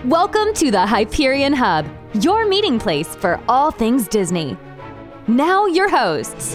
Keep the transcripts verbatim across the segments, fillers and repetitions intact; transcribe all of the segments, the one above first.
Welcome to the Hyperion Hub, your meeting place for all things Disney. Now your hosts.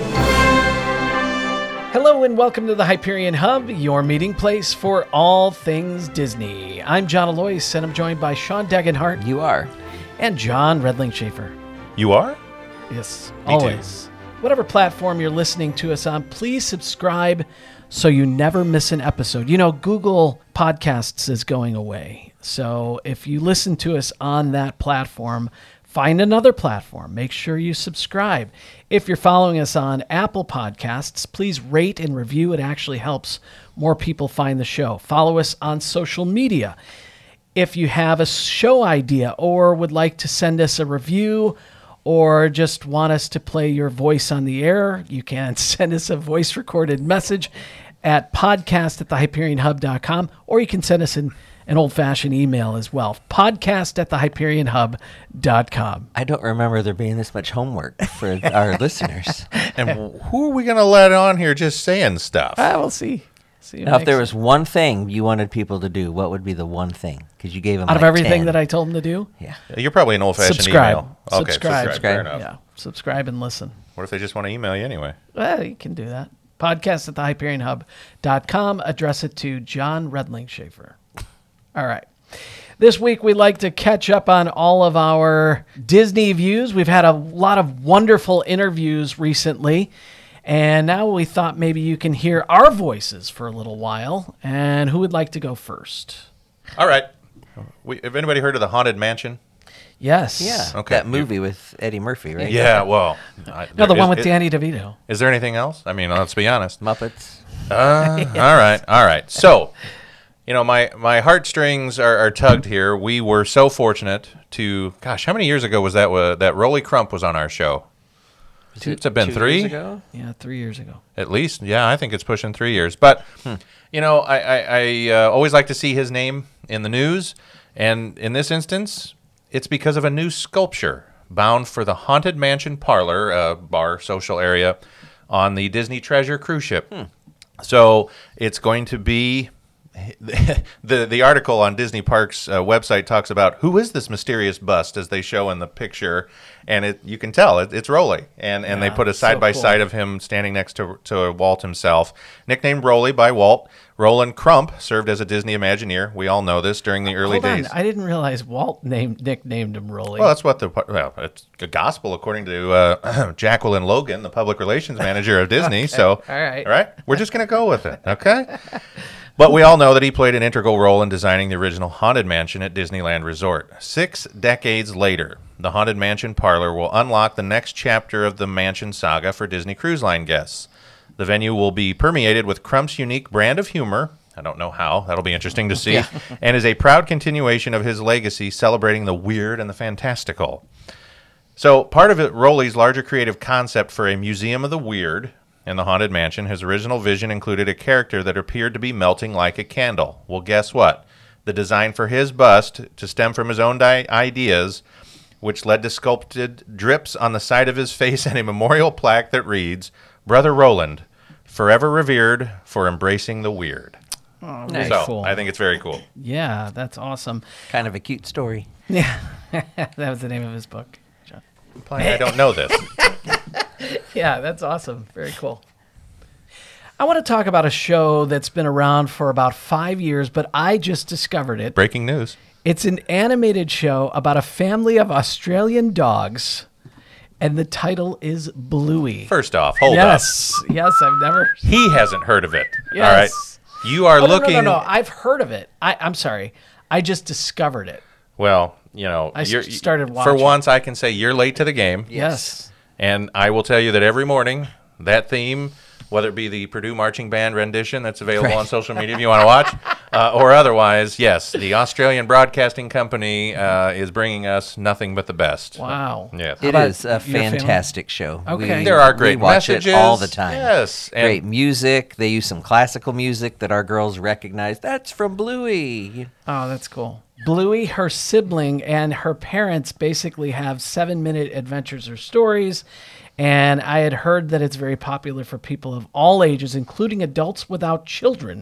Hello and welcome to the Hyperion Hub, your meeting place for all things Disney. I'm John Alois and I'm joined by Sean Degenhart. You are. And John Redling Schaefer. You are? Yes, Me always. Too. Whatever platform you're listening to us on, please subscribe so you never miss an episode. You know, Google Podcasts is going away. So if you listen to us on that platform, find another platform. Make sure you subscribe. If you're following us on Apple Podcasts, please rate and review. It actually helps more people find the show. Follow us on social media. If you have a show idea or would like to send us a review or just want us to play your voice on the air, you can send us a voice recorded message at podcast at the hyperion hub dot com, or you can send us an, an old-fashioned email as well, podcast at the hyperion hub dot com. I don't remember there being this much homework for our listeners. And who are we going to let on here just saying stuff? Ah, we'll see. see Now, if there was one thing you wanted people to do, what would be the one thing? Because you gave them Out of like everything ten. that I told them to do? Yeah. You're probably an old-fashioned Subscribe. email. Okay, Subscribe. subscribe. Fair enough. Yeah, subscribe and listen. What if they just want to email you anyway? Well, you can do that. Podcast at the hyperion hub dot com. Address it to John Redling Schaefer. All right. This week, we'd like to catch up on all of our Disney views. We've had a lot of wonderful interviews recently, and now we thought maybe you can hear our voices for a little while. And who would like to go first? All right. We, have anybody heard of the Haunted Mansion? Yes. Yeah. Okay. That movie with Eddie Murphy, right? Yeah, well. I, No, the is- one with is, Danny DeVito. Is there anything else? I mean, let's be honest. Muppets. Uh, Yes. All right, all right. So, you know, my, my heartstrings are, are tugged here. We were so fortunate to, gosh, how many years ago was that uh, that Rolly Crump was on our show? Was it It's been two three? years ago? Yeah, three years ago. At least, yeah, I think it's pushing three years. But, you know, I, I, I uh, always like to see his name in the news. And in this instance, it's because of a new sculpture bound for the Haunted Mansion Parlor, uh, bar, social area, on the Disney Treasure cruise ship. Hmm. So it's going to be... the the article on Disney Parks uh, website talks about who is this mysterious bust as they show in the picture, and it you can tell it, it's Rolly, and and Yeah, they put a so side by cool. side of him standing next to to Walt himself, nicknamed Rolly by Walt. Roland Crump served as a Disney Imagineer. We all know this during the early Hold on. days. I didn't realize Walt named nicknamed him Rolly. Well, that's what the well, it's the gospel according to uh, Jacqueline Logan, the public relations manager of Disney. So, All right. all right, we're just gonna go with it, okay? But we all know that he played an integral role in designing the original Haunted Mansion at Disneyland Resort. Six decades later, the Haunted Mansion Parlor will unlock the next chapter of the Mansion saga for Disney Cruise Line guests. The venue will be permeated with Crump's unique brand of humor. I don't know how. That'll be interesting to see. And is a proud continuation of his legacy, celebrating the weird and the fantastical. So part of it, Rolly's larger creative concept for a Museum of the Weird in the Haunted Mansion, his original vision included a character that appeared to be melting like a candle. Well, guess what? The design for his bust, to stem from his own di- ideas, which led to sculpted drips on the side of his face and a memorial plaque that reads, Brother Roland, forever revered for embracing the weird. Oh, Nice. very So cool. I think it's very cool. Yeah, that's awesome. Kind of a cute story. Yeah, that was the name of his book. John. Implying I don't know this. Yeah, that's awesome. Very cool. I want to talk about a show that's been around for about five years, but I just discovered it. Breaking news. It's an animated show about a family of Australian dogs, and the title is Bluey. First off, hold up. yes, yes, I've never. He hasn't heard of it. Yes. All right. You are Oh, no, looking. no, no, no. I've heard of it. I, I'm sorry. I just discovered it. Well, you know, I s- you're, started For watching. once, I can say you're late to the game. Yes. And I will tell you that every morning, that theme, whether it be the Purdue Marching Band rendition that's available Right. on social media if you want to watch, uh, or otherwise, yes, the Australian Broadcasting Company uh, is bringing us nothing but the best. Wow. Yes. It about is a your family? fantastic show. Okay. We, There are great we watch messages. it all the time. Yes. And Great music. They use some classical music that our girls recognize. That's from Bluey. Oh, that's cool. Bluey, her sibling, and her parents basically have seven-minute adventures or stories. And I had heard that it's very popular for people of all ages, including adults without children.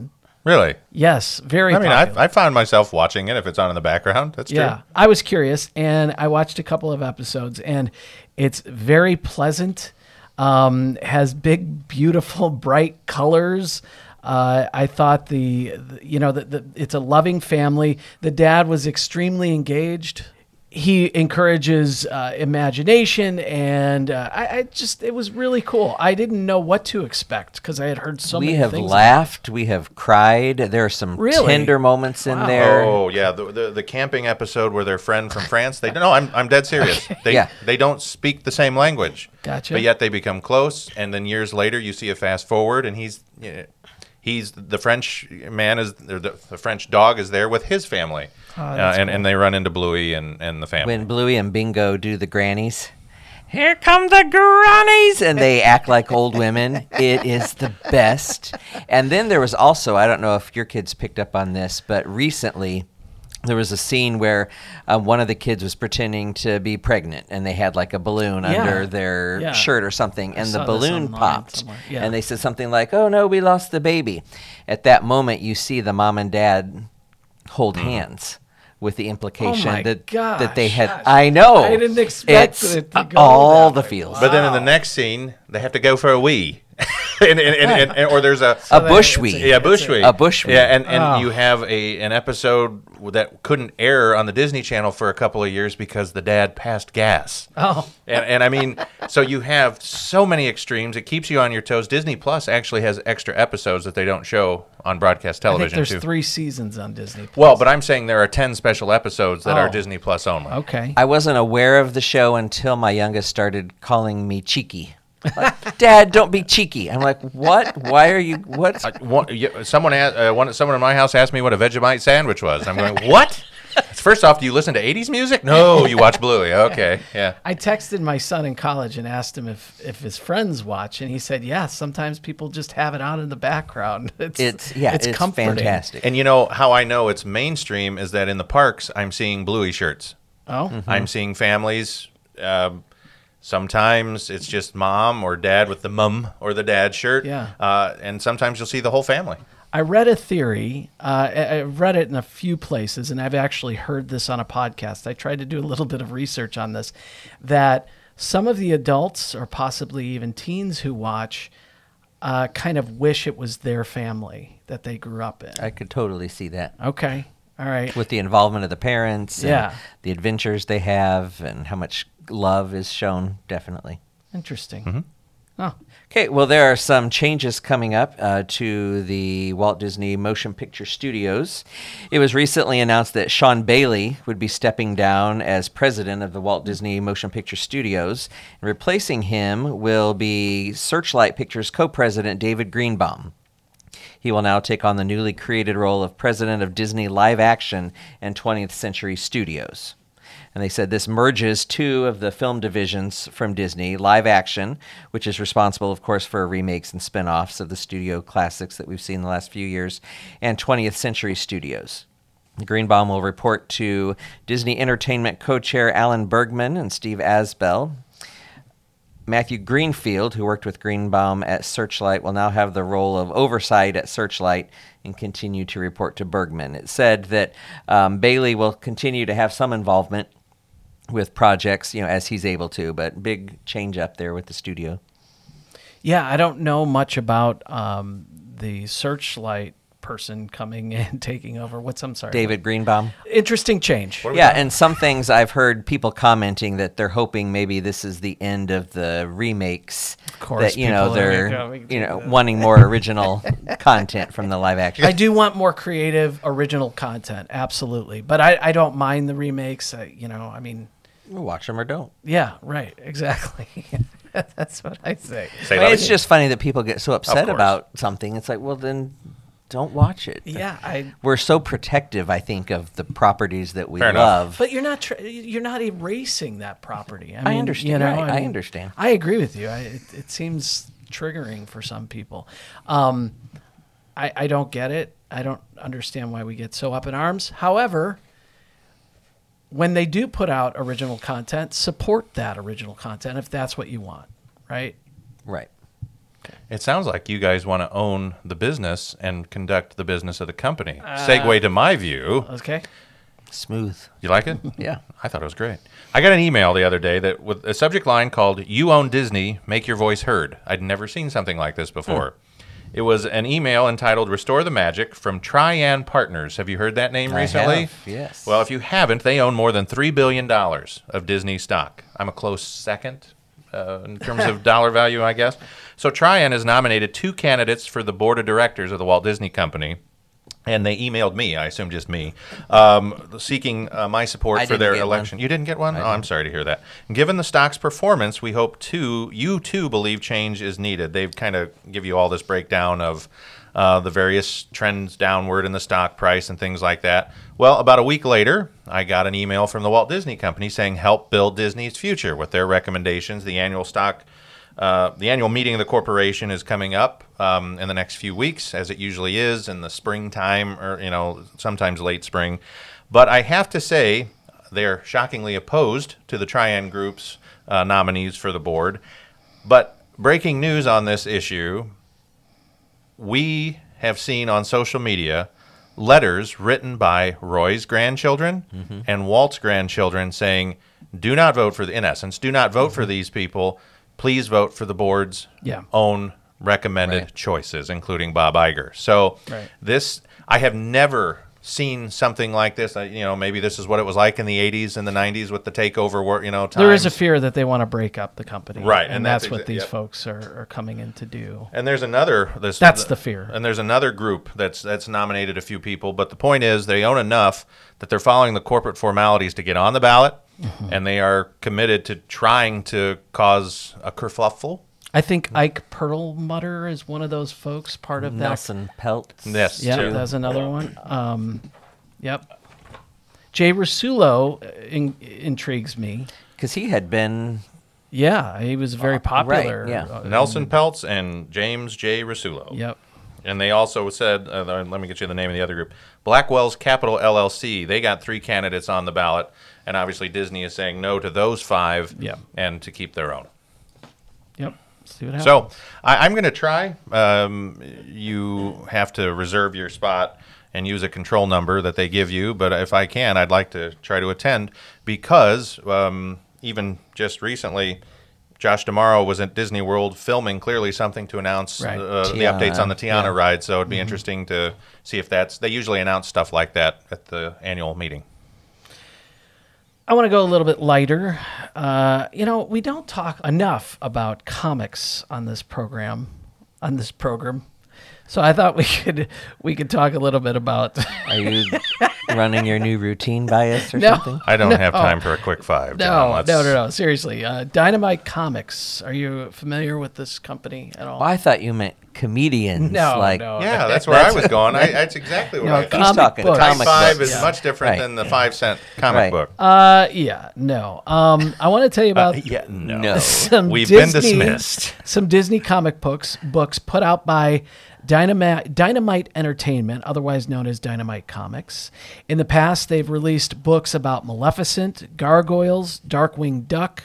Really? Yes, very I mean, popular. I, I found myself watching it if it's on in the background. That's true. Yeah, I was curious, and I watched a couple of episodes, and it's very pleasant. Um, has big, beautiful, bright colors. Uh, I thought the, the you know, the, the, it's a loving family. The dad was extremely engaged. He encourages uh, imagination, and uh, I, I just, it was really cool. I didn't know what to expect because I had heard so we many have things. laughed. We have cried. There are some Really? tender moments in Wow. there. Oh yeah, the, the the camping episode where their friend from France. They no, I'm I'm dead serious. They Yeah. they don't speak the same language. Gotcha. But yet they become close, and then years later you see a fast forward, and he's you know, he's the French man is or the, the French dog is there with his family, uh, that's and cool. and they run into Bluey and and the family. When Bluey and Bingo do the grannies. Here come the grannies, and they act like old women. It is the best. And then there was also, I don't know if your kids picked up on this, but recently there was a scene where uh, one of the kids was pretending to be pregnant, and they had like a balloon Yeah. under their Yeah. shirt or something, and the saw this balloon online popped. somewhere. Yeah. And they said something like, "Oh no, we lost the baby." At that moment, you see the mom and dad hold hands. With the implication Oh my that that they gosh. had, Gosh. I know, I didn't expect it's it to go all that the way. feels. But then in the next scene, they have to go for a wee, and, and, and, and, and- or there's a a that- bush it's a- wee. yeah bush wee, A bush wee. yeah, and and Oh. you have a an episode that couldn't air on the Disney Channel for a couple of years because the dad passed gas. Oh, And, and I mean, so you have so many extremes. It keeps you on your toes. Disney Plus actually has extra episodes that they don't show on broadcast I think television there's too. three seasons on Disney Plus. Well, but I'm saying there are ten special episodes that are Oh. Disney Plus only. Okay. I wasn't aware of the show until my youngest started calling me cheeky. Like, Dad, don't be cheeky. I'm like, what? Why are you? What? Uh, one, you- someone, asked, uh, one, someone in my house asked me what a Vegemite sandwich was. I'm going, what? First off, do you listen to eighties music? No, you watch Bluey. Okay, yeah. I texted my son in college and asked him if, if his friends watch, and he said, yeah, sometimes people just have it on in the background. It's, It's yeah, it's, comforting. fantastic. And you know how I know it's mainstream is that in the parks, I'm seeing Bluey shirts. Oh, Mm-hmm. I'm seeing families. Um, sometimes it's just mom or dad with the mum or the dad shirt. Yeah. Uh, and sometimes you'll see the whole family. I read a theory. Uh, I I read it in a few places, and I've actually heard this on a podcast. I tried to do a little bit of research on this, that some of the adults or possibly even teens who watch uh, kind of wish it was their family that they grew up in. I could totally see that Okay. All right. with the involvement of the parents, and Yeah. the adventures they have, and how much love is shown. Definitely. Interesting. Mm-hmm. Oh, Okay, well, there are some changes coming up uh, to the Walt Disney Motion Picture Studios. It was recently announced that Sean Bailey would be stepping down as president of the Walt Disney Motion Picture Studios. And replacing him will be Searchlight Pictures co-president David Greenbaum. He will now take on the newly created role of president of Disney Live Action and twentieth Century Studios. And they said this merges two of the film divisions from Disney, Live Action, which is responsible, of course, for remakes and spin-offs of the studio classics that we've seen in the last few years, and twentieth Century Studios. Greenbaum will report to Disney Entertainment co-chair Alan Bergman and Steve Asbell. Matthew Greenfield, who worked with Greenbaum at Searchlight, will now have the role of oversight at Searchlight and continue to report to Bergman. It said that um, Bailey will continue to have some involvement with projects, you know, as he's able to, but big change up there with the studio. yeah. I don't know much about um, the Searchlight person coming in, taking over. What's, I'm sorry. David Greenbaum. Interesting change. Yeah, and some things I've heard people commenting that they're hoping maybe this is the end of the remakes. Of course, that you know people are they're going to you know that. wanting more original content from the live action. I do want more creative, original content, absolutely. But I, I don't mind the remakes. I, you know, I mean, Watch them or don't. yeah, right, exactly. That's what I say. Say I mean, that it's again. just funny that people get so upset course. about something. It's like, well, then don't watch it. Yeah, I. We're so protective, I think, of the properties that we Fair enough. love. But you're not tr- you're not erasing that property. I, mean, understand, You know, right, I mean, understand. I agree with you. I, it, it seems triggering for some people. Um, I, I don't get it. I don't understand why we get so up in arms. However, when they do put out original content, support that original content if that's what you want, right? Right. It sounds like you guys want to own the business and conduct the business of the company. Uh, Segue to my view. Okay. Smooth. You like it? Yeah. I thought it was great. I got an email the other day that with a subject line called "You own Disney, make your voice heard." I'd never seen something like this before. Hmm. It was an email entitled "Restore the Magic" from Trian Partners. Have you heard that name I recently? have, yes. Well, if you haven't, they own more than three billion dollars of Disney stock. I'm a close second uh, in terms of dollar value, I guess. So Trian has nominated two candidates for the board of directors of the Walt Disney Company. And they emailed me, I assume just me, um, seeking uh, my support I for their get election. one. You didn't get one? I Oh, I'm didn't. sorry to hear that. And given the stock's performance, we hope too, you too believe change is needed. They've kind of give you all this breakdown of uh, the various trends downward in the stock price and things like that. Well, about a week later, I got an email from the Walt Disney Company saying help build Disney's future with their recommendations. The annual stock Uh, the annual meeting of the corporation is coming up um, in the next few weeks, as it usually is in the springtime, or you know, sometimes late spring. But I have to say, they're shockingly opposed to the Trian Group's uh, nominees for the board. But breaking news on this issue: we have seen on social media letters written by Roy's grandchildren mm-hmm. and Walt's grandchildren saying, "Do not vote for the." In essence, do not vote mm-hmm. for these people. Please vote for the board's yeah. own recommended right. choices, including Bob Iger. So right. this, I have never seen something like this. I, you know, maybe this is what it was like in the eighties and the nineties with the takeover. War, you know, times. There is a fear that they want to break up the company, right? And, and that's, that's what exa- these yep. folks are, are coming in to do. And there's another. This, that's the fear. And there's another group that's that's nominated a few people. But the point is, they own enough that they're following the corporate formalities to get on the ballot, mm-hmm. and they are committed to trying to cause a kerfuffle. I think Ike Perlmutter is one of those folks, part of Nelson that. Pelt. Yes, yeah, too. that's another one. Um, yep. Jay Rasulo in, intrigues me. Because he had been... Yeah, he was very popular. Right, yeah. uh, Nelson Peltz and James J. Rasulo. Yep. And they also said, uh, let me get you the name of the other group, Blackwell's Capital L L C. They got three candidates on the ballot, and obviously Disney is saying no to those five Yep. and to keep their own. Yep. See what happens. So I, I'm going to try. Um, you have to reserve your spot and use a control number that they give you. But if I can, I'd like to try to attend because um, even just recently, Josh D'Amaro was at Disney World filming clearly something to announce Right. uh, the Tiana, updates on the Tiana yeah. ride. So it'd be mm-hmm. interesting to see if that's, they usually announce stuff like that at the annual meeting. I want to go a little bit lighter. Uh, you know, we don't talk enough about comics on this program, on this program. So I thought we could we could talk a little bit about. Are you running your new routine by us or No. something? I don't No. have time for a quick five. No, John. Let's- no, no, no. Seriously, uh, Dynamite Comics. Are you familiar with this company at all? Well, I thought you meant comedians. No, like, no. Yeah, that's where I was going. I, that's exactly what No, I com- thought. He's Comic talking books. comic Five books. is Yeah. much different Right. than the five cent comic Right. book. Uh, yeah, no. Um, I want to tell you about Uh, yeah, no. No. some We've Disney, been dismissed. Some Disney comic books books put out by Dynamite, Dynamite Entertainment, otherwise known as Dynamite Comics. In the past, they've released books about Maleficent, Gargoyles, Darkwing Duck,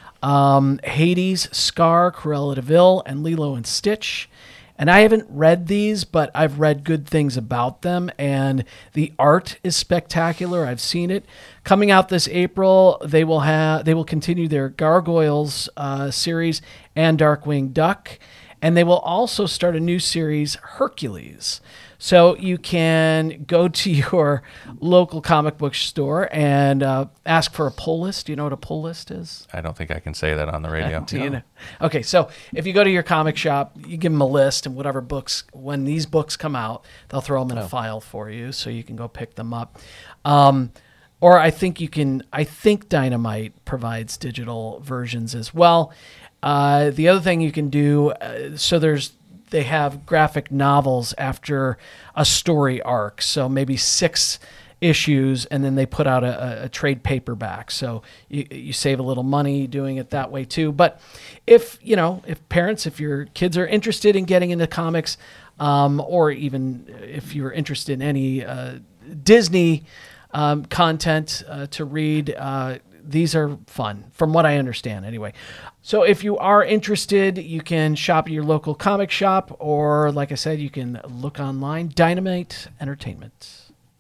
um, Hades, Scar, Cruella de Vil, and Lilo and Stitch. And I haven't read these, but I've read good things about them, and the art is spectacular. I've seen it. Coming out this April, they will have they will continue their Gargoyles uh, series and Darkwing Duck, and they will also start a new series, Hercules. So you can go to your local comic book store and uh, ask for a pull list. Do you know what a pull list is? I don't think I can say that on the radio. Do you know? Okay, so if you go to your comic shop, you give them a list, and whatever books, when these books come out, they'll throw them in Oh. a file for you, so you can go pick them up. Um, or I think you can. I think Dynamite provides digital versions as well. Uh, the other thing you can do, uh, so there's they have graphic novels after a story arc, so maybe six issues, and then they put out a, a trade paperback. So you, you save a little money doing it that way too. But if, you know, if parents, if your kids are interested in getting into comics, um, or even if you're interested in any uh, Disney um, content uh, to read, uh, these are fun, from what I understand anyway. So if you are interested, you can shop at your local comic shop, or like I said, you can look online. Dynamite Entertainment.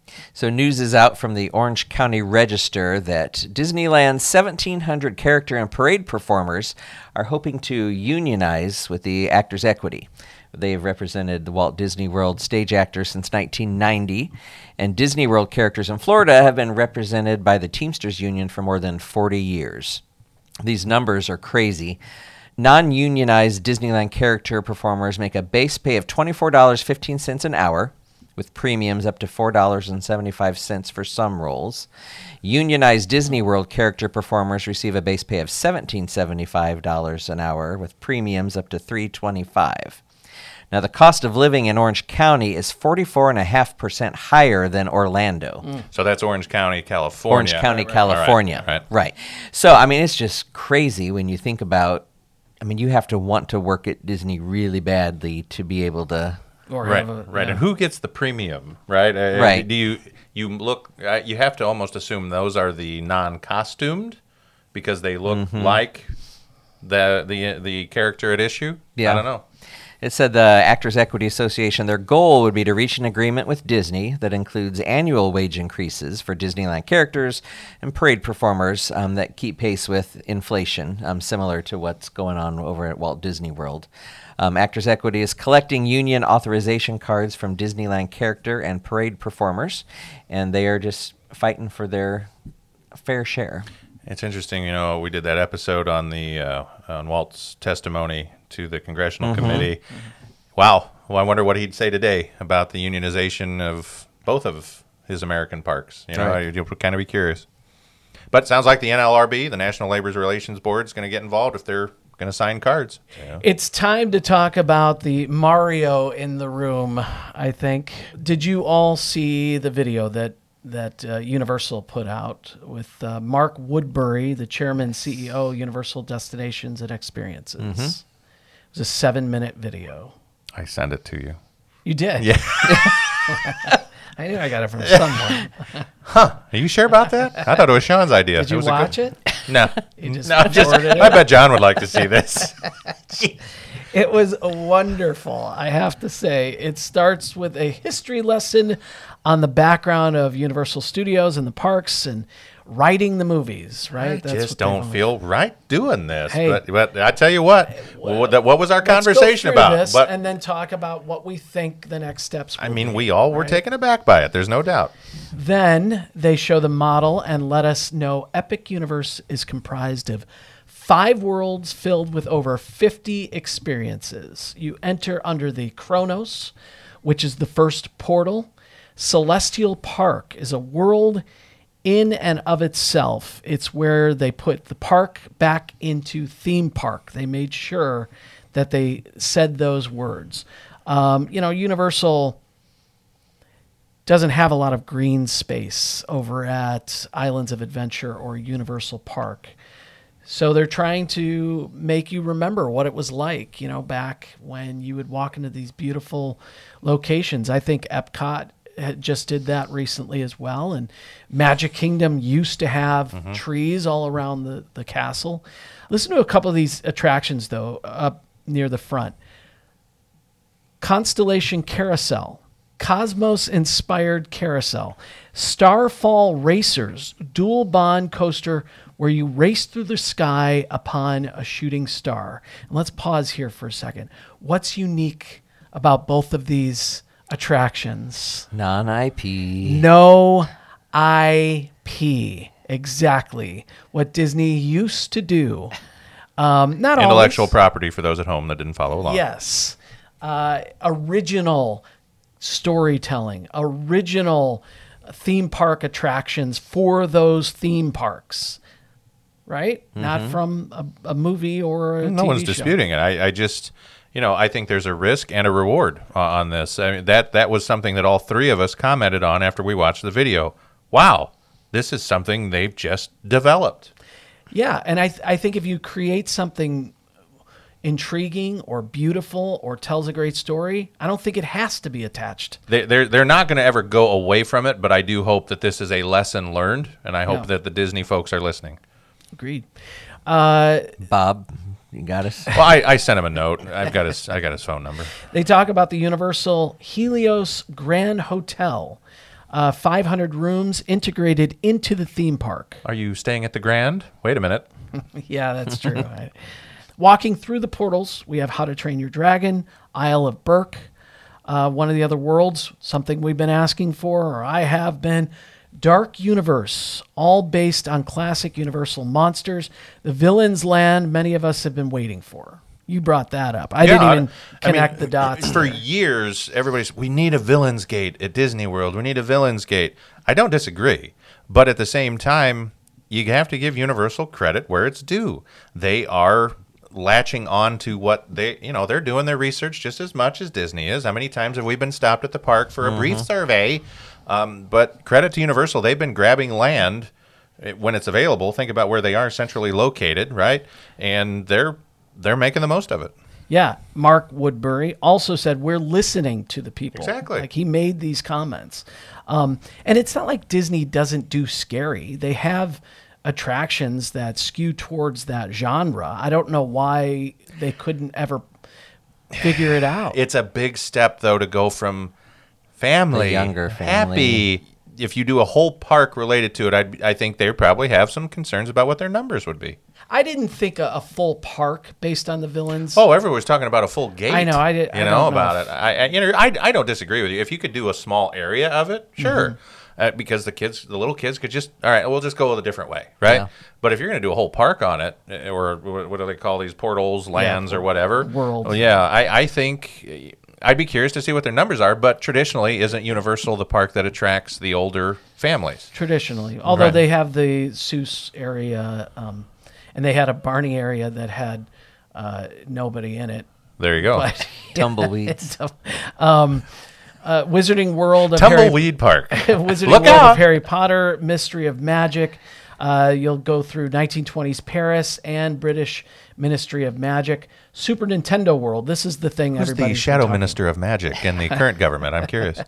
So news is out from the Orange County Register that Disneyland's seventeen hundred character and parade performers are hoping to unionize with the Actors Equity. They've represented the Walt Disney World stage actors since nineteen ninety, and Disney World characters in Florida have been represented by the Teamsters Union for more than forty years. These numbers are crazy. Non-unionized Disneyland character performers make a base pay of twenty-four dollars and fifteen cents an hour, with premiums up to four dollars and seventy-five cents for some roles. Unionized Disney World character performers receive a base pay of seventeen dollars and seventy-five cents an hour, with premiums up to three dollars and twenty-five cents. Now, the cost of living in Orange County is forty-four point five percent higher than Orlando. Mm. So that's Orange County, California. Orange County, right, right. California. Right, right. right. So, I mean, it's just crazy when you think about, I mean, you have to want to work at Disney really badly to be able to... Or right, have a, right. yeah. And who gets the premium, right? Uh, Right. Do you you look? Uh, you have to almost assume those are the non-costumed because they look Mm-hmm. like the the the character at issue. Yeah. I don't know. It said the Actors Equity Association, their goal would be to reach an agreement with Disney that includes annual wage increases for Disneyland characters and parade performers um, that keep pace with inflation, um, similar to what's going on over at Walt Disney World. Um, Actors Equity is collecting union authorization cards from Disneyland character and parade performers, and they are just fighting for their fair share. It's interesting, you know, we did that episode on the uh, on Walt's testimony to the Congressional Mm-hmm. Committee. Mm-hmm. Wow. Well, I wonder what he'd say today about the unionization of both of his American parks. You know, Right. you'll kind of be curious. But it sounds like the N L R B, the National Labor Relations Board, is going to get involved if they're going to sign cards. Yeah. It's time to talk about the Mario in the room, I think. Did you all see the video that that uh, Universal put out with uh, Mark Woodbury, the chairman, C E O, Universal Destinations and Experiences? Mm-hmm. It was a seven-minute video. I sent it to you. You did? Yeah. I knew I got it from someone. Are you sure about that? I thought it was Sean's idea. Did you was a watch good- it? No. You just no, just, forwarded it? I bet John would like to see this. It was wonderful, I have to say. It starts with a history lesson on the background of Universal Studios and the parks and writing the movies, right? I just what don't they've feel right doing this. Hey. but, but I tell you what, what, what was our Let's go conversation through about? this But and then talk about what we think the next steps will I mean, be, we all were right? taken aback by it. There's no doubt. Then they show the model and let us know Epic Universe is comprised of five worlds filled with over fifty experiences. You enter under the Chronos, which is the first portal. Celestial Park is a world in and of itself. It's where they put the park back into theme park. They made sure that they said those words. Um, you know, Universal doesn't have a lot of green space over at Islands of Adventure or Universal Park. So they're trying to make you remember what it was like, you know, back when you would walk into these beautiful locations. I think Epcot had just did that recently as well. And Magic Kingdom used to have mm-hmm. trees all around the, the castle. Listen to a couple of these attractions, though, up near the front. Constellation Carousel, Cosmos-inspired carousel, Starfall Racers, dual bond coaster where you race through the sky upon a shooting star. And let's pause here for a second. What's unique about both of these attractions? Non-I P. No I P. Exactly what Disney used to do. Um, not Intellectual always. property for those at home that didn't follow along. Yes. Uh, original storytelling, original theme park attractions for those theme parks, right? Mm-hmm. Not from a, a movie or a no T V one's show. disputing it. I, I just, you know, I think there's a risk and a reward uh, on this. I mean, that that was something that all three of us commented on after we watched the video. Wow, this is something they've just developed. Yeah, and I th- I think if you create something intriguing or beautiful or tells a great story, I don't think it has to be attached. They, they're they're not going to ever go away from it, but I do hope that this is a lesson learned, and I hope Yeah. that the Disney folks are listening. Agreed. Uh, Bob, you got us? Well, I, I sent him a note. I've got his I got his phone number. They talk about the Universal Helios Grand Hotel, uh, five hundred rooms integrated into the theme park. Are you staying at the Grand? Wait a minute. Yeah, that's true. Right. Walking through the portals, we have How to Train Your Dragon, Isle of Berk, uh, one of the other worlds, something we've been asking for, or I have been. Dark Universe, all based on classic Universal monsters. The Villain's Land, many of us have been waiting for. You brought that up. I Yeah, didn't even I mean, connect the dots. For there. years, everybody's, we need a Villain's Gate at Disney World. We need a Villain's Gate. I don't disagree. But at the same time, you have to give Universal credit where it's due. They are latching on to what they, you know, they're doing their research just as much as Disney is. How many times have we been stopped at the park for a Mm-hmm. brief survey? Um, but credit to Universal, they've been grabbing land when it's available. Think about where they are centrally located, right? And they're they're making the most of it. Yeah, Mark Woodbury also said we're listening to the people. Exactly. Like he made these comments, um, and it's not like Disney doesn't do scary. They have attractions that skew towards that genre. I don't know why they couldn't ever figure it out. It's a big step, though, to go from family, The younger family. happy. If you do a whole park related to it, I'd, I think they probably have some concerns about what their numbers would be. I didn't think a, a full park based on the villains. Oh, everyone was talking about a full gate. I know, I did- You I know, don't know about if- it. I, I, you know, I, I don't disagree with you. If you could do a small area of it, sure. Mm-hmm. Uh, because the kids, the little kids could just, all right, we'll just go a different way, right? Yeah. But if you're going to do a whole park on it, uh, or what what do they call these portals, lands, or whatever? Worlds. Well, yeah, I, I think I'd be curious to see what their numbers are. But traditionally, isn't Universal the park that attracts the older families? Traditionally, although Right. they have the Seuss area, um, and they had a Barney area that had uh, nobody in it. There you go. But Tumbleweeds. um, uh, Wizarding World of Harry, Tumbleweed Park. Wizarding Look World out. of Harry Potter, Mystery of Magic. Uh, you'll go through nineteen twenties Paris and British Ministry of Magic. Super Nintendo World. This is the thing Who's everybody. the Shadow Minister of Magic in the current government? I'm curious.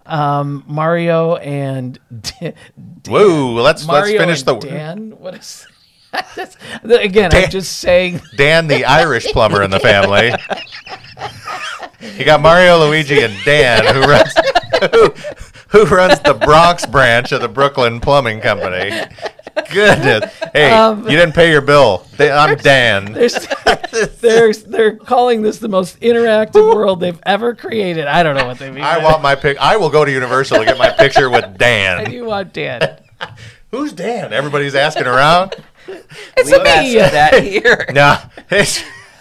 Um, Mario and Dan, Whoa, let's Mario let's finish and the Dan. What is? That's- Again, I'm Dan- just saying. Dan, the Irish plumber in the family. You got Mario, Luigi, and Dan, who runs who, who runs the Bronx branch of the Brooklyn Plumbing Company. Goodness, hey, Um, you didn't pay your bill. They- I'm Dan. There's, they're they're calling this the most interactive world they've ever created. I don't know what they mean. I by want my pic. I will go to Universal to get my picture with that. I Dan. do want Dan. Who's Dan? Everybody's asking around. It's We a me. asked that here. No, it's,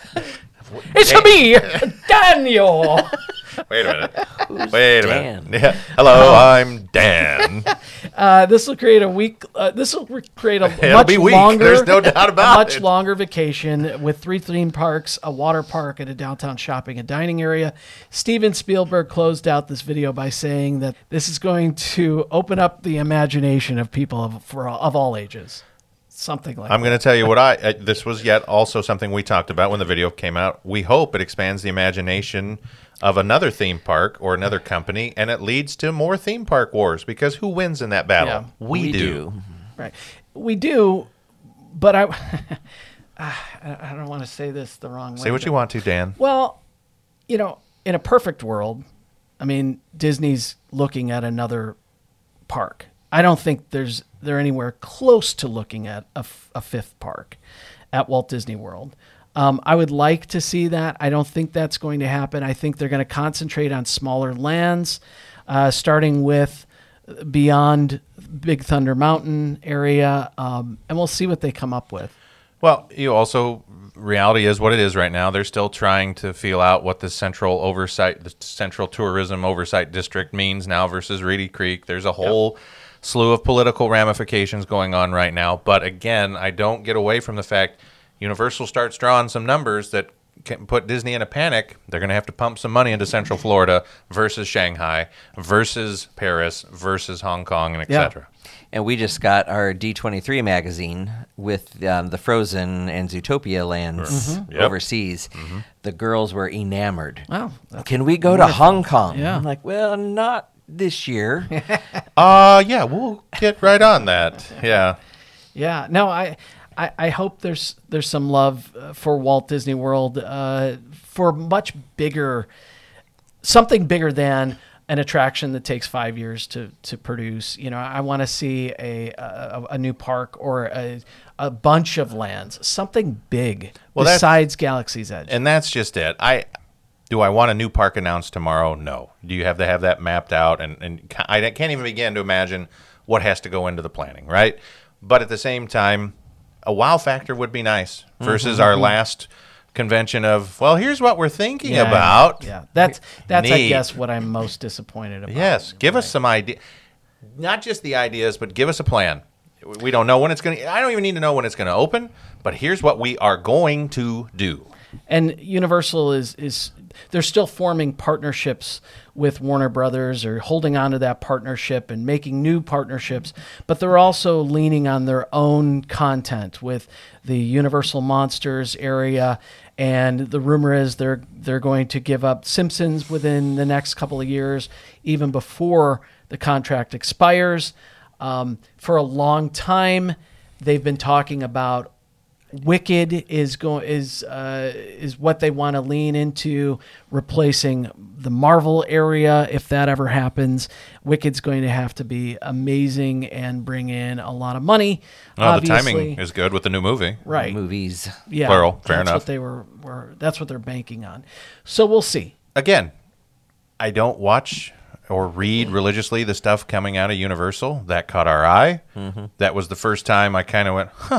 It's a me, Daniel. wait a minute. Wait a Dan? minute. Yeah. Hello, I'm Dan. Uh, this will create a week. Uh, this will re- create a It'll much be weak. longer. There's no doubt about a much it. longer vacation with three theme parks, a water park, and a downtown shopping and dining area. Steven Spielberg closed out this video by saying that this is going to open up the imagination of people of for of all ages. Something like I'm that. going to tell you what I. Uh, this was yet also something we talked about when the video came out. We hope it expands the imagination of another theme park or another company, and it leads to more theme park wars. Because who wins in that battle? Yeah. we, We do. do. Right. We do, but I, Ah, I I don't want to say this the wrong way. Say what but- you want to, Dan. Well, you know, in a perfect world, I mean, Disney's looking at another park. I don't think there's they're anywhere close to looking at a, f- a fifth park at Walt Disney World. Um, I would like to see that. I don't think that's going to happen. I think they're going to concentrate on smaller lands, uh, starting with beyond Big Thunder Mountain area, um, and we'll see what they come up with. Well, you also reality is what it is right now. They're still trying to feel out what the central oversight, the central tourism oversight district means now versus Reedy Creek. There's a whole slew of political ramifications going on right now. But again, I don't get away from the fact Universal starts drawing some numbers that can put Disney in a panic. They're going to have to pump some money into Central Florida versus Shanghai versus Paris versus Hong Kong and et Yeah. cetera. And we just got our D twenty-three magazine with um, the Frozen and Zootopia lands Yep. overseas. The girls were enamored. Wow. that's- Can we go to Hong Kong? Yeah. I'm like, well, not this year. Uh, yeah, we'll get right on that. Yeah. Yeah, no, I I, I hope there's there's some love uh, for Walt Disney World uh, for much bigger, something bigger than an attraction that takes five years to, to produce. You know, I want to see a, a a new park or a a bunch of lands, something big Well, that's- besides Galaxy's Edge. And that's just it. I do I want a new park announced tomorrow? No. Do you have to have that mapped out? And, and I can't even begin to imagine what has to go into the planning, right? But at the same time, a wow factor would be nice versus Mm-hmm. our last convention of, well, here's what we're thinking Yeah, about. Yeah, that's that's I Neat. guess what I'm most disappointed about. Yes, give us some idea. Not just the ideas, but give us a plan. We don't know when it's going to, I don't even need to know when it's going to open, but here's what we are going to do. And Universal is is they're still forming partnerships with Warner Brothers or holding on to that partnership and making new partnerships, but they're also leaning on their own content with the Universal Monsters area. And the rumor is they're they're going to give up Simpsons within the next couple of years, even before the contract expires. Um, for a long time, they've been talking about Wicked is going is uh, is what they want to lean into, replacing the Marvel area if that ever happens. Wicked's going to have to be amazing and bring in a lot of money. Oh, the obviously. timing is good with the new movie. Right. Movies. Yeah, Plural. Fair that's enough. What they were, were that's what they're banking on. So we'll see. Again, I don't watch or read religiously the stuff coming out of Universal. That caught our eye. Mm-hmm. That was the first time I kind of went, huh,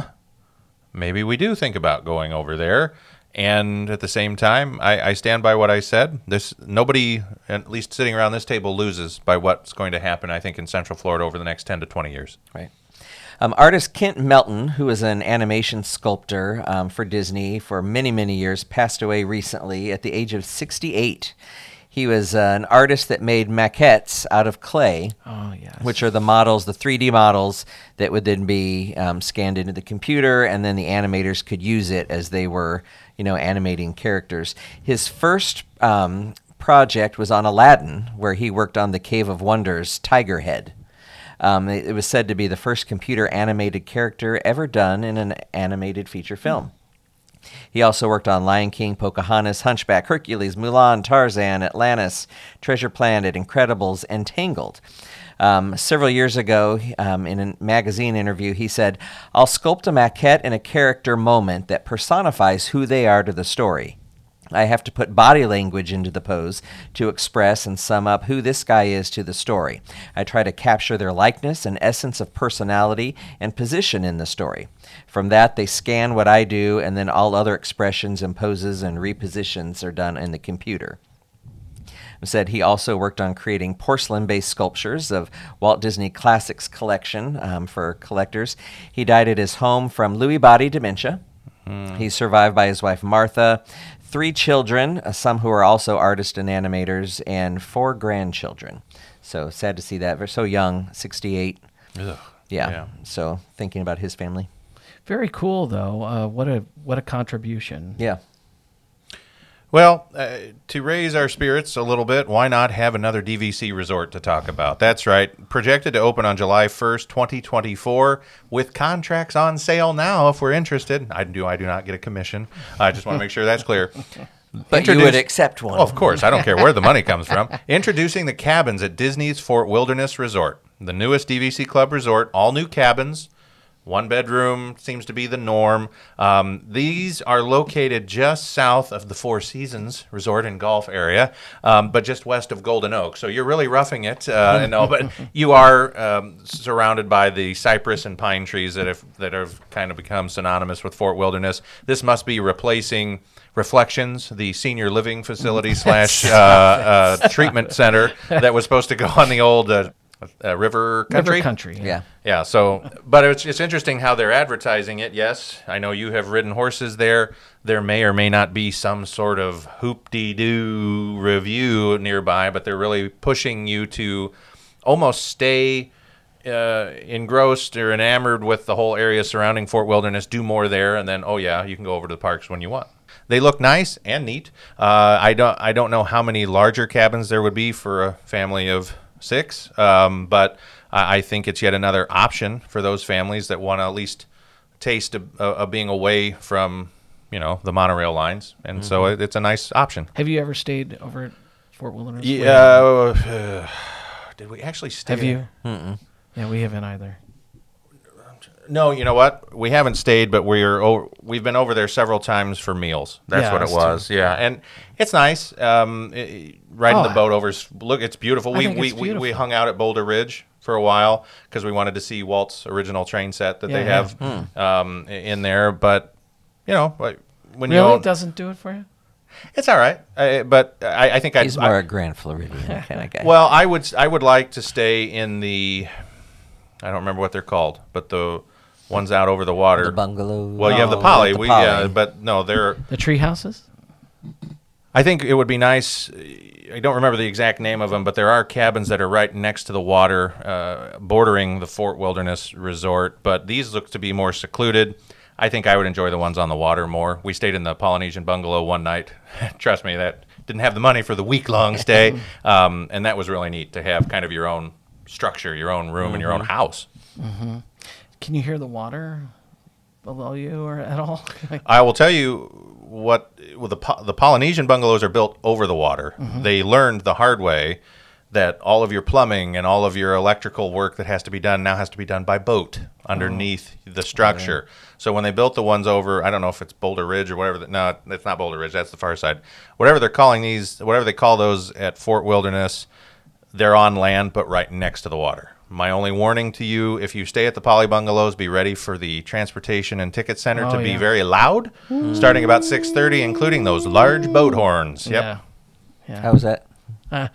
maybe we do think about going over there. And at the same time, I, I stand by what I said. This nobody, at least sitting around this table, loses by what's going to happen, I think, in Central Florida over the next ten to twenty years. Right. Um, artist Kent Melton, who was an animation sculptor um, for Disney for many, many years, passed away recently at the age of sixty-eight. He was uh, an artist that made maquettes out of clay, Oh yes. which are the models, the three D models that would then be um, scanned into the computer, and then the animators could use it as they were, you know, animating characters. His first um, project was on Aladdin, where he worked on the Cave of Wonders Tiger Head. Um, it, it was said to be the first computer animated character ever done in an animated feature film. He also worked on Lion King, Pocahontas, Hunchback, Hercules, Mulan, Tarzan, Atlantis, Treasure Planet, Incredibles, and Tangled. Um, several years ago, um, in a magazine interview, he said, "I'll sculpt a maquette in a character moment that personifies who they are to the story. I have to put body language into the pose to express and sum up who this guy is to the story. I try to capture their likeness and essence of personality and position in the story. From that, they scan what I do, and then all other expressions and poses and repositions are done in the computer." Said he also worked on creating porcelain-based sculptures of Walt Disney Classics collection um, for collectors. He died at his home from Lewy body dementia. Mm. He's survived by his wife Martha, three children, uh, some who are also artists and animators, and four grandchildren. So sad to see that. They're so young, sixty-eight. Ugh. Yeah. Yeah. So thinking about his family. Very cool though. Uh, what a what a contribution. Yeah. Well, uh, to raise our spirits a little bit, why not have another D V C resort to talk about? That's right. Projected to open on July first, twenty twenty-four, with contracts on sale now if we're interested. I do I do not get a commission. I just want to make sure that's clear. But you would accept one. Oh, of course. I don't care where the money comes from. Introducing the cabins at Disney's Fort Wilderness Resort, the newest D V C Club resort, all new cabins. One bedroom seems to be the norm. Um, these are located just south of the Four Seasons Resort and Golf area, um, but just west of Golden Oak. So you're really roughing it, uh, no, but you are um, surrounded by the cypress and pine trees that have that have kind of become synonymous with Fort Wilderness. This must be replacing Reflections, the senior living facility slash uh, uh, treatment center that was supposed to go on the old uh, uh, River Country. River Country. Yeah. Yeah, so, but it's, it's interesting how they're advertising it. Yes, I know you have ridden horses there. There may or may not be some sort of hoop-de-doo review nearby, but they're really pushing you to almost stay uh, engrossed or enamored with the whole area surrounding Fort Wilderness, do more there, and then, oh yeah, you can go over to the parks when you want. They look nice and neat. Uh, I don't I don't know how many larger cabins there would be for a family of six, um, but I think it's yet another option for those families that want to at least taste of, of being away from, you know, the monorail lines, and Mm-hmm. so it, it's a nice option. Have you ever stayed over at Fort Wilderness? Yeah. Uh, did we actually stay? Have you? Mm-mm. Yeah, we haven't either. No, you know what? We haven't stayed, but we're over, we've been over there several times for meals. That's Yeah, what it us was. too. Yeah, and it's nice. Um, i- riding Oh, the boat over. Look, it's beautiful. I We think we, it's we we beautiful. hung out at Boulder Ridge for a while because we wanted to see Walt's original train set that Yeah, they yeah. have um, i- in there. But you know, like, when you Really? own, Doesn't do it for you? it's all right. I, but I, I think I'd, He's I, more a Grand Floridian kind of guy. well, I would I would like to stay in the. I don't remember what they're called, but the ones out over the water. the bungalow. Well, you have the Oh, poly. the we poly. yeah, but no, they're. The tree houses? I think it would be nice. I don't remember the exact name of them, but there are cabins that are right next to the water, uh, bordering the Fort Wilderness Resort. But these look to be more secluded. I think I would enjoy the ones on the water more. We stayed in the Polynesian bungalow one night. Trust me, that didn't have the money for the week-long stay, um, and that was really neat to have kind of your own structure, your own room, and your own house. Can you hear the water below you or at all? I will tell you what well, the Po- the Polynesian bungalows are built over the water. They learned the hard way that all of your plumbing and all of your electrical work that has to be done now has to be done by boat underneath the structure. So when they built the ones over, I don't know if it's Boulder Ridge or whatever. The, no, it's not Boulder Ridge. That's the far side. Whatever they're calling these, whatever they call those at Fort Wilderness, they're on land but right next to the water. My only warning to you, if you stay at the Poly Bungalows, be ready for the transportation and ticket center Oh, to be yeah. very loud, starting about six thirty, including those large boat horns. Yep. Yeah. Yeah. How was that? Uh,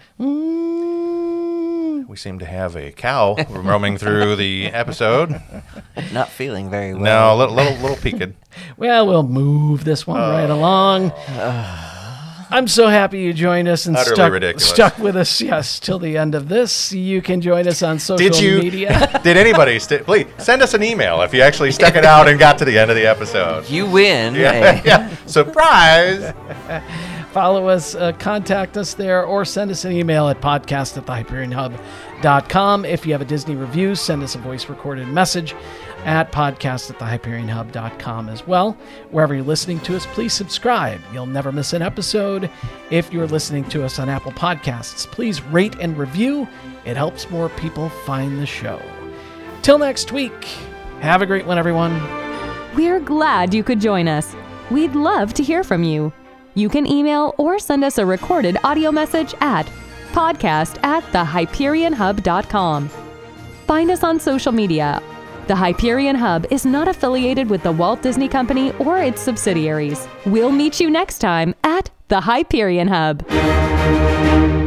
mm, We seem to have a cow roaming through the episode. Not feeling very well. No, a little, little, little peaked. well, we'll move this one right along. I'm so happy you joined us and Utterly stuck, ridiculous. stuck with us, yes, till the end of this. You can join us on social Did you? media. Did anybody? St- please send us an email if you actually stuck it out and got to the end of the episode. You win. Yeah, Hey. yeah. Surprise! Follow us, uh, contact us there, or send us an email at podcast at the hyperion hub dot com. If you have a Disney review, send us a voice recorded message at podcast at the hyperion hub dot com as well. Wherever you're listening to us, please subscribe. You'll never miss an episode. If you're listening to us on Apple Podcasts, please rate and review. It helps more people find the show. Till next week, have a great one, everyone. We're glad you could join us. We'd love to hear from you. You can email or send us a recorded audio message at podcast at the hyperion hub dot com. Find us on social media. The Hyperion Hub is not affiliated with the Walt Disney Company or its subsidiaries. We'll meet you next time at the Hyperion Hub.